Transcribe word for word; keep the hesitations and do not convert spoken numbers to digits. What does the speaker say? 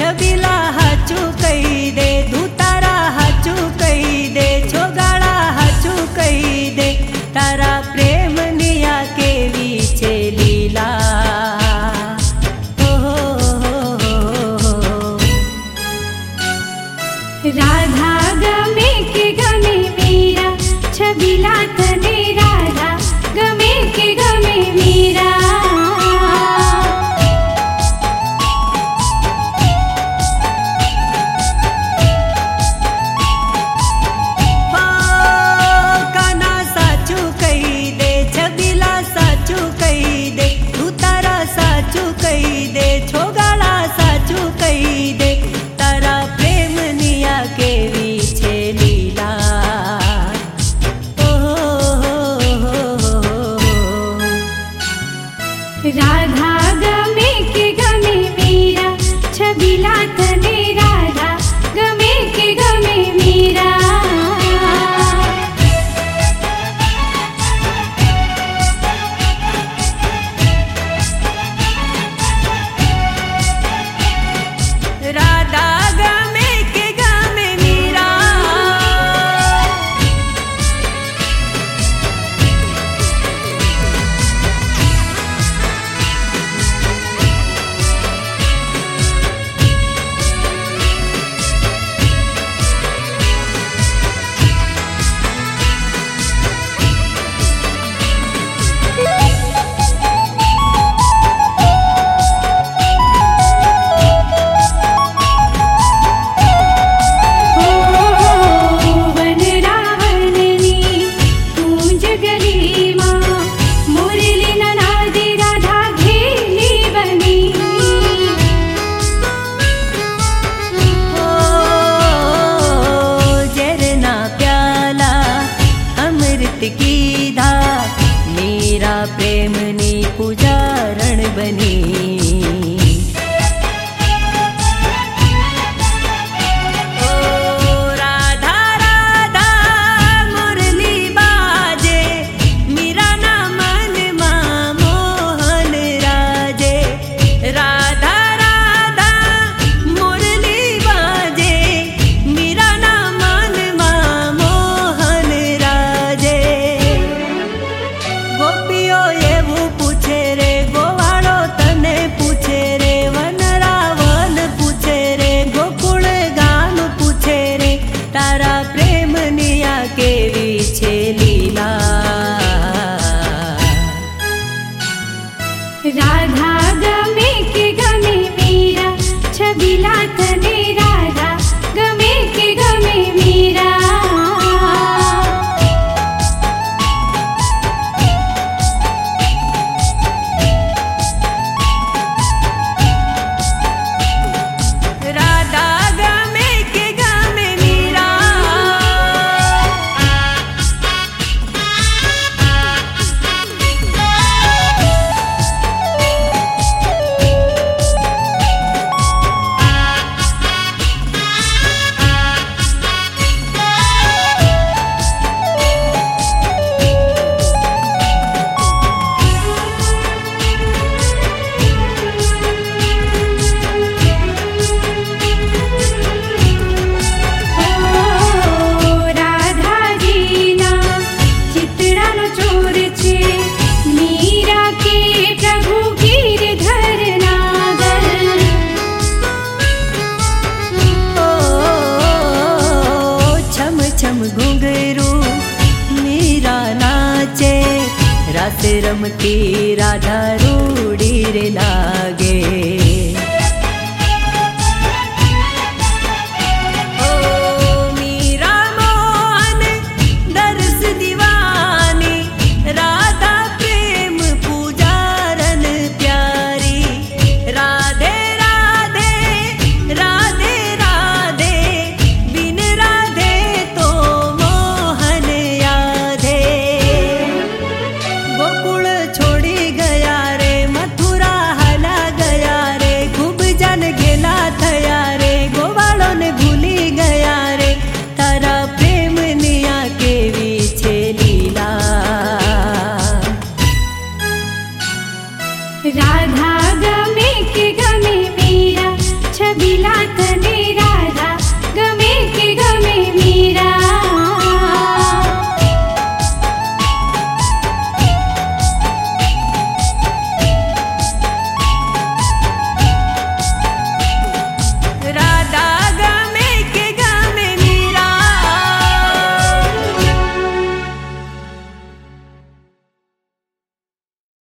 छबीला हाचू कही दे, धूतारा हाचू कही दे, छोगाड़ा हाचू कही दे, तारा प्रेम निया केवी छे लीला। ओ हो हो हो। राधा गमे के गमे मीरा, छबीला तने राधा गमे के गमे मीरा। राधा गमे के गमे मीरा, छबीला तने राधा गमे के गमे मीरा। राधा गमे के गमे मीरा। की धा मीरा प्रेमनी पुजारण बनी। ओ राधा राधा मुरली बाजे, मीरा ना मन मा मोहन राजे। राधा राधा मुरली बाजे, मीरा ना मन मा मोहन राजे। गोपियो एवं पूछे रे, गोवाड़ो तने पूछे रे, वनरावन पूछे रे, गोकुल गाम पूछे रे, तारा प्रेम निया केवी छे लीला। राधा गमे के गमे मीरा, छबीला तने राधा गमे के गमे मीरा। राधा गमे के गमे मीरा। छम घुंघरू मीरा नाचे, रास रमती राधा रूड़ी रे लागे। ओ मीरा मोहन दरस दीवानी, राधा प्रेम पूजारन प्यारी। राधे राधे राधे राधे, बिन राधे तो मोहन याधे। गोकुल छोड़ी गया रे, मथुरा हला गया रे, खूब जन घेला थया रे, गोवालों ने भूली गया रे, तारा प्रेम निया केवी छे लीला। राधा गमे के गमे मीरा, छबीला तने